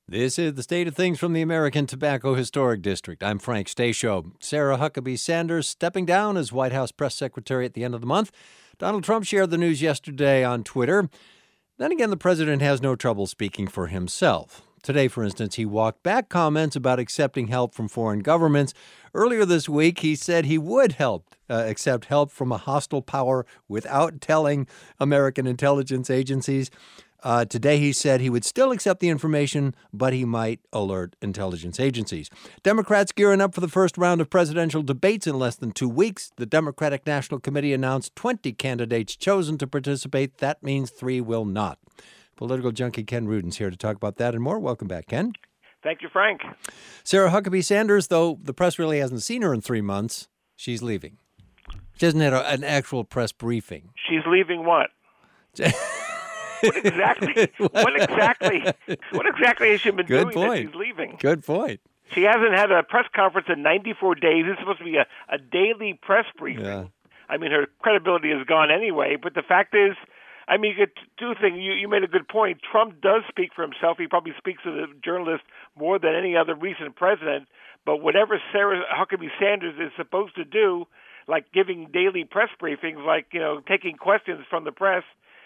This is the state of things from the American Tobacco Historic District. I'm Frank Stasio. Sarah Huckabee Sanders stepping down as White House press secretary at the end of the month. Donald Trump shared the news yesterday on Twitter. Then again, the president has no trouble speaking for himself. Today, for instance, he walked back comments about accepting help from foreign governments. Earlier this week, he said he would accept help from a hostile power without telling American intelligence agencies. Today, he said he would still accept the information, but he might alert intelligence agencies. Democrats gearing up for the first round of presidential debates in less than 2 weeks. The Democratic National Committee announced 20 candidates chosen to participate. That means 3 will not. Political junkie Ken Rudin's here to talk about that and more. Welcome back, Ken. Thank you, Frank. Sarah Huckabee Sanders, though the press really hasn't seen her in 3 months, she's leaving. She hasn't had an actual press briefing. She's leaving what? What exactly has she been doing that she's leaving? Good point. She hasn't had a press conference in 94 days. It's supposed to be a daily press briefing. Yeah. I mean, her credibility is gone anyway. But the fact is, I mean, you could do things. You made a good point. Trump does speak for himself. He probably speaks to the journalist more than any other recent president. But whatever Sarah Huckabee Sanders is supposed to do, like giving daily press briefings, like, taking questions from the press,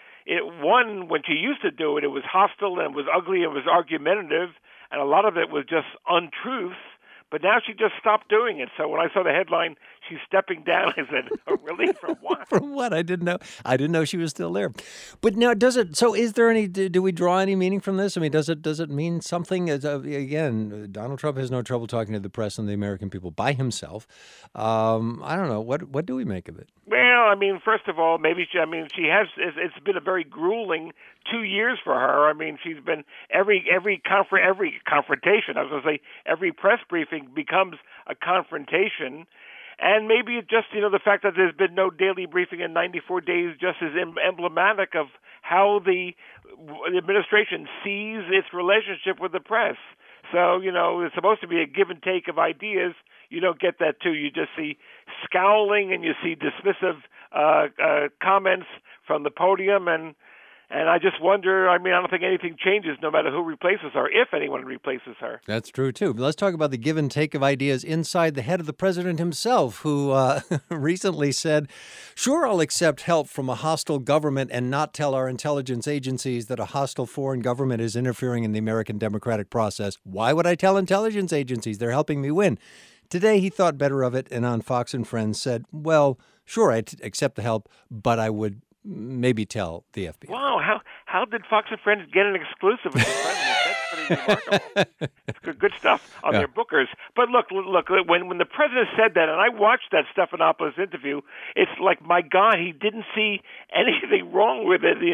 when she used to do it, it was hostile and it was ugly and it was argumentative, and a lot of it was just untruths. But now she just stopped doing it. So when I saw the headline, she's stepping down, I said, "Oh, really? From what?" From what? I didn't know. I didn't know she was still there. But now, does it? So, is there any? Do we draw any meaning from this? I mean, does it mean something? Again, Donald Trump has no trouble talking to the press and the American people by himself. I don't know. What do we make of it? Well, I mean, first of all, she has. It's been a very grueling 2 years for her. I mean, she's been every confrontation. I was going to say every press briefing becomes a confrontation. And maybe just, the fact that there's been no daily briefing in 94 days just is emblematic of how the administration sees its relationship with the press. So, it's supposed to be a give and take of ideas. You don't get that, too. You just see scowling and you see dismissive comments from the podium. And I just wonder, I don't think anything changes no matter who replaces her, if anyone replaces her. That's true, too. But let's talk about the give and take of ideas inside the head of the president himself, who recently said, "Sure, I'll accept help from a hostile government and not tell our intelligence agencies that a hostile foreign government is interfering in the American democratic process. Why would I tell intelligence agencies? They're helping me win." Today, he thought better of it and on Fox and Friends said, "Well, sure, I'd accept the help, but I would maybe tell the FBI." Wow, how did Fox and Friends get an exclusive with the president? That's pretty remarkable. It's good stuff on their bookers. But look, when the president said that, and I watched that Stephanopoulos interview, it's like, my God, he didn't see anything wrong with it.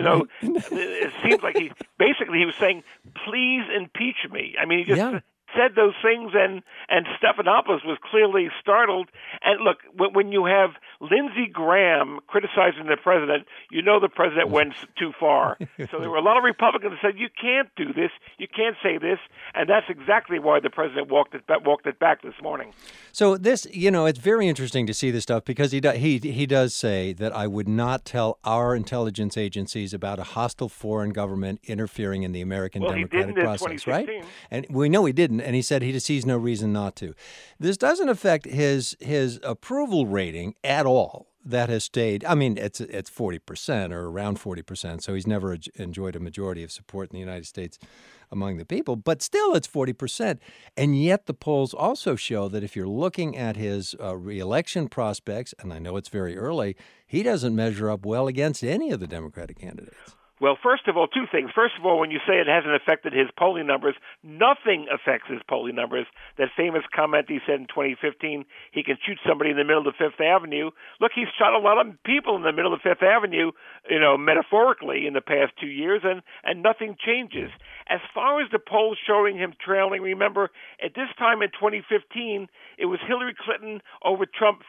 It seems like he was saying, "Please impeach me." I mean, he just said those things, and Stephanopoulos was clearly startled. And look, when you have Lindsey Graham criticizing the president, the president went too far. So there were a lot of Republicans that said, "You can't do this, you can't say this," and that's exactly why the president walked it back this morning. So this, it's very interesting to see this stuff because he does say that I would not tell our intelligence agencies about a hostile foreign government interfering in the American democratic process, right? And we know he didn't. And he said he sees no reason not to. This doesn't affect his approval rating at all. That has stayed. I mean, it's 40% or around 40%. So he's never enjoyed a majority of support in the United States among the people. But still, it's 40%. And yet the polls also show that if you're looking at his reelection prospects, and I know it's very early, he doesn't measure up well against any of the Democratic candidates. Well, first of all, two things. First of all, when you say it hasn't affected his polling numbers, nothing affects his polling numbers. That famous comment he said in 2015, he can shoot somebody in the middle of Fifth Avenue. Look, he's shot a lot of people in the middle of Fifth Avenue, metaphorically in the past 2 years, and nothing changes. As far as the polls showing him trailing, remember, at this time in 2015, it was Hillary Clinton over Trump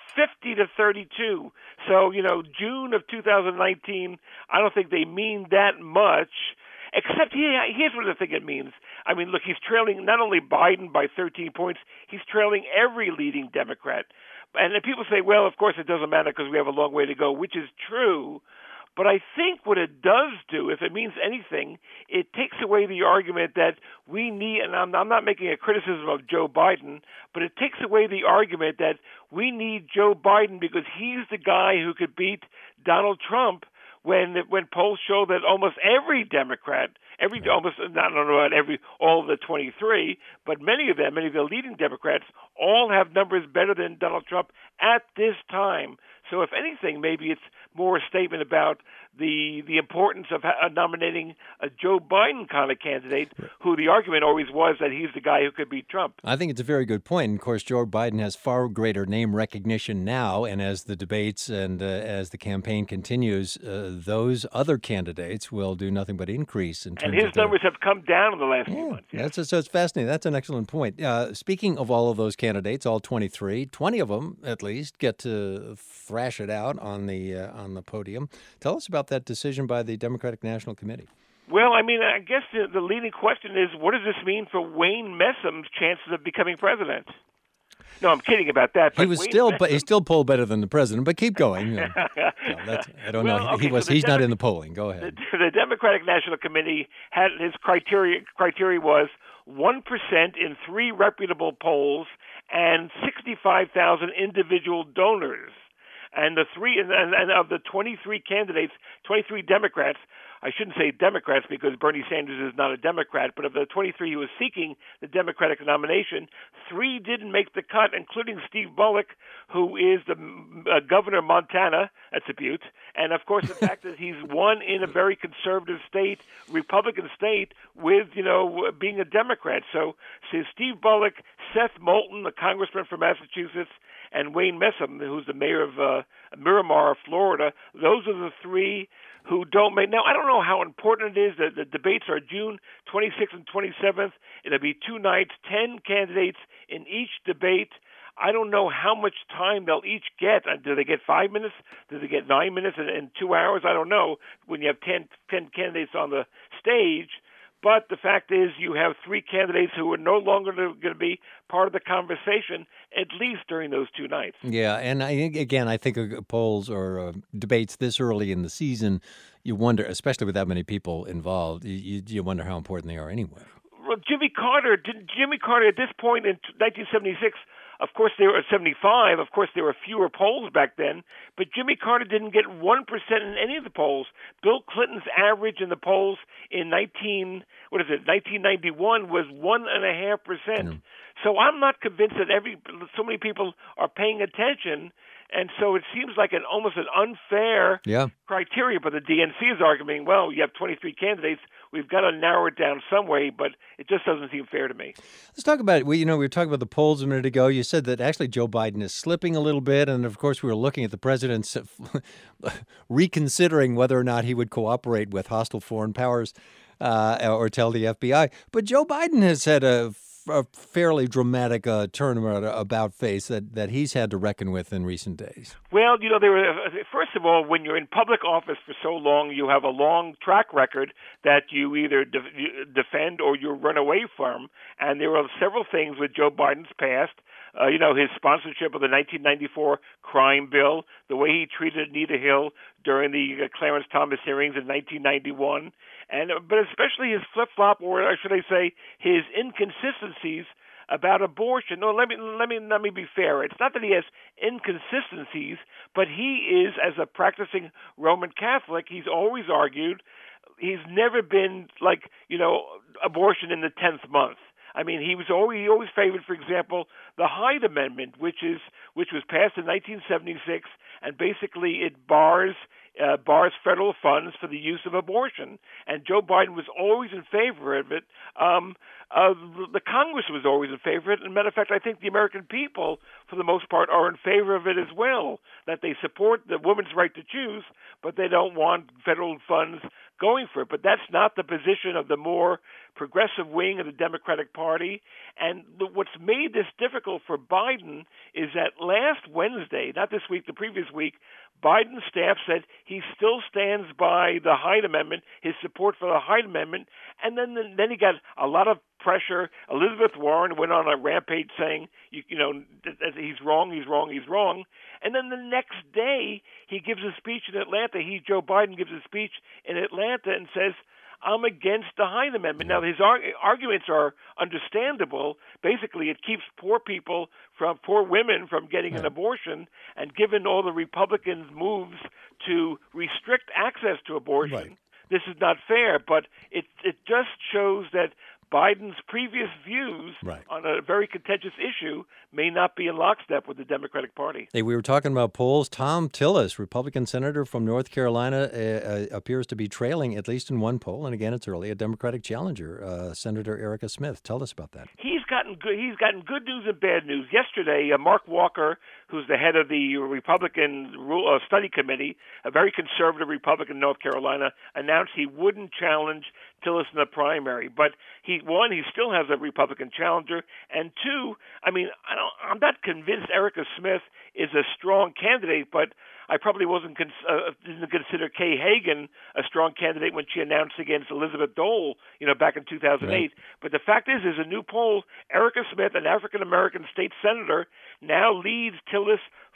50-32. So, June of 2019, I don't think they mean that much, except here's what I think it means. I mean, look, he's trailing not only Biden by 13 points, he's trailing every leading Democrat. And then people say, well, of course it doesn't matter because we have a long way to go, which is true. But I think what it does do, if it means anything, it takes away the argument that we need, and I'm not making a criticism of Joe Biden, but it takes away the argument that we need Joe Biden because he's the guy who could beat Donald Trump when polls show that almost every Democrat, almost, I don't know about all of the 23, but many of the leading Democrats, all have numbers better than Donald Trump at this time. So if anything, maybe it's more a statement about the importance of nominating a Joe Biden kind of candidate, who the argument always was that he's the guy who could beat Trump. I think it's a very good point. And of course, Joe Biden has far greater name recognition now, and as the debates and as the campaign continues, those other candidates will do nothing but increase in terms of his numbers have come down in the last few months. Yeah. So it's fascinating. That's an excellent point. Speaking of all of those candidates, all 23, 20 of them at least get to thrash it out on the podium. Tell us about that decision by the Democratic National Committee. Well, I mean, I guess the leading question is, what does this mean for Wayne Messum's chances of becoming president? No, I'm kidding about that. But he still polled better than the president. But keep going. I don't know. Okay, he's not in the polling. Go ahead. The Democratic National Committee had his criteria was 1% in 3 reputable polls and 65,000 individual donors. And and of the 23 candidates, 23 Democrats, I shouldn't say Democrats because Bernie Sanders is not a Democrat, but of the 23 who was seeking the Democratic nomination, 3 didn't make the cut, including Steve Bullock, who is the governor of Montana. That's a beaut. And, of course, the fact that he's won in a very conservative state, Republican state, with, being a Democrat. So Steve Bullock, Seth Moulton, the congressman from Massachusetts, and Wayne Messum, who's the mayor of Miramar, Florida, those are the 3 who don't make. Now, I don't know how important it is that the debates are June 26th and 27th. It'll be 2 nights, 10 candidates in each debate. I don't know how much time they'll each get. Do they get 5 minutes? Do they get 9 minutes in 2 hours? I don't know when you have 10 candidates on the stage. But the fact is you have 3 candidates who are no longer going to be part of the conversation, at least during those 2 nights. Yeah, and I think polls or debates this early in the season, you wonder, especially with that many people involved, you wonder how important they are anyway. Well, Jimmy Carter at this point in 1976, of course, they were at 75. Of course, there were fewer polls back then. But Jimmy Carter didn't get 1% in any of the polls. Bill Clinton's average in the polls in 1991 was 1.5%. So I'm not convinced that so many people are paying attention. And so it seems like almost an unfair criteria. But the DNC is arguing, well, you have 23 candidates. We've got to narrow it down some way, but it just doesn't seem fair to me. Let's talk about it. We were talking about the polls a minute ago. You said that actually Joe Biden is slipping a little bit. And, of course, we were looking at the president's reconsidering whether or not he would cooperate with hostile foreign powers or tell the FBI. But Joe Biden has had a fairly dramatic turnaround about face that he's had to reckon with in recent days. Well, first of all, when you're in public office for so long, you have a long track record that you either defend or you run away from. And there are several things with Joe Biden's past. His sponsorship of the 1994 crime bill, the way he treated Anita Hill during the Clarence Thomas hearings in 1991, but especially his flip-flop, or should I say, his inconsistencies about abortion. No, let me be fair. It's not that he has inconsistencies, but he is, as a practicing Roman Catholic, he's always argued. He's never been abortion in the 10th month. I mean, he always favored, for example, the Hyde Amendment, which was passed in 1976, and basically it bars federal funds for the use of abortion. And Joe Biden was always in favor of it. The Congress was always in favor of it. As a matter of fact, I think the American people, for the most part, are in favor of it as well, that they support the woman's right to choose, but they don't want federal funds going for it. But that's not the position of the more progressive wing of the Democratic Party. And what's made this difficult for Biden is that last Wednesday, not this week, the previous week, Biden's staff said he still stands by the Hyde Amendment, his support for the Hyde Amendment, and then he got a lot of pressure. Elizabeth Warren went on a rampage saying, he's wrong, he's wrong, he's wrong. And then the next day, he gives a speech in Atlanta. Joe Biden gives a speech in Atlanta and says, I'm against the Hyde Amendment. Now, his arguments are understandable. Basically, it keeps poor women from getting an abortion, and given all the Republicans' moves to restrict access to abortion, this is not fair. But it just shows that Biden's previous views on a very contentious issue may not be in lockstep with the Democratic Party. Hey, we were talking about polls. Thom Tillis, Republican senator from North Carolina, appears to be trailing, at least in one poll, and again, it's early, a Democratic challenger, Senator Erica Smith. Tell us about that. He's gotten good news and bad news. Yesterday, Mark Walker, who's the head of the Republican Study Committee, a very conservative Republican in North Carolina, announced he wouldn't challenge Tillis in the primary. But he still has a Republican challenger, and two, I'm not convinced Erica Smith is a strong candidate, but I probably didn't consider Kay Hagan a strong candidate when she announced against Elizabeth Dole, back in 2008. Right. But the fact is, there's a new poll. Erica Smith, an African-American state senator, now leads Tillis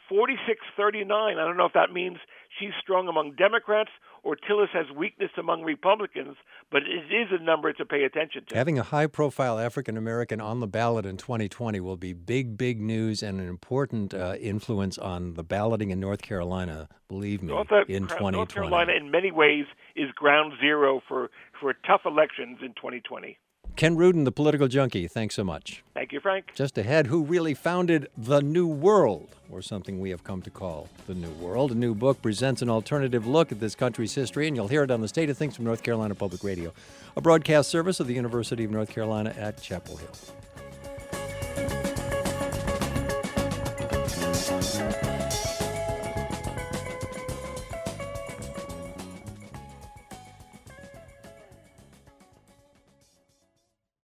46-39. I don't know if that means she's strong among Democrats or Tillis has weakness among Republicans, but it is a number to pay attention to. Having a high-profile African-American on the ballot in 2020 will be big, big news and an important influence on the balloting in North Carolina, believe me, in 2020. North Carolina, in many ways, is ground zero for tough elections in 2020. Ken Rudin, the political junkie, thanks so much. Thank you, Frank. Just ahead, who really founded the New World, or something we have come to call the New World. A new book presents an alternative look at this country's history, and you'll hear it on the State of Things from North Carolina Public Radio, a broadcast service of the University of North Carolina at Chapel Hill.